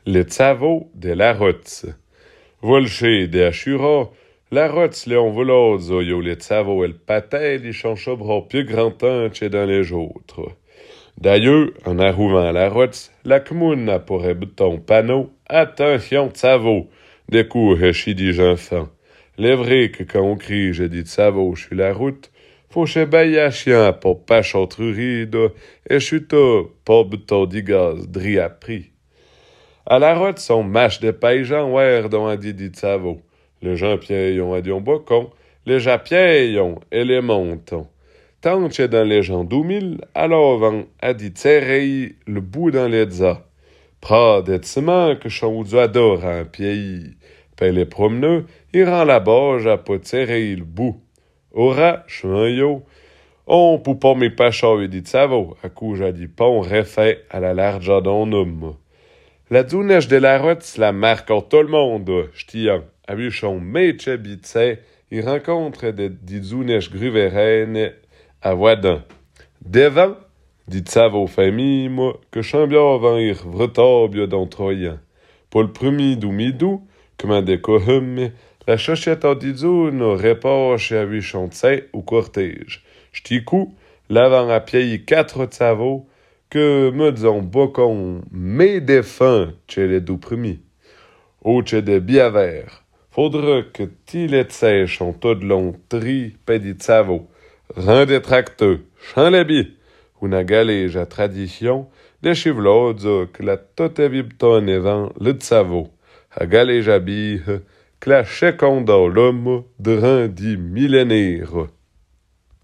Le tzavo de la rotz. Volché de Ashura, la rotz leon volozo yo le tzavo el patel y chanchobra plus grand temps que dans les autres. D'ailleurs, en arrivant à la rotz, la commune a pour bouton panneau attention tzavo, des coups chidi enfants. C'est vrai que quand on crie je dis tzavo sur la route, faut che bailler chien pour pas chantruride et chuto pour bouton digaz dri à prix. À la route, son mâche de paysans ouer dont a dit tzavo. Les gens piaillons a dit on bocon, les gens piaillons et les montons. Tant que dans les gens doumil, alors vent a dit tserei le bout dans les za. Pra d'etsement que chon ou adore un pays. Paix les promeneux, il rend la boge à pot tserei le bout. Ora, chouin on pou pas mes pachas dit tzavo, à coup j'ai dit pont refait à la large d'un homme. La dounèche de la route, la marque en tout le monde, j'tiens, a vu son méche bitse, il rencontre des dounèches gruveraines à Voidan. Devant, dit tzavo famille, moi, que chambia van ir vretabio d'entroyen. Pour le premier doumidou, comme un décorum, la chochette en dizoun répache à vu son tse ou cortège. J'ticou, l'avant à pied 4 tzavo, que me disons bocon mes défunts chez les deux premiers. Ou chez des biavers. Faudra que ti les sèches en tout de long tri pédi tzavo. Rend des tracteux, chan les bi. Una galége à tradition, des chivlods que la toute vibton evant le tzavo. A galége à bi, que la checonda l'homme de rendi millénaire.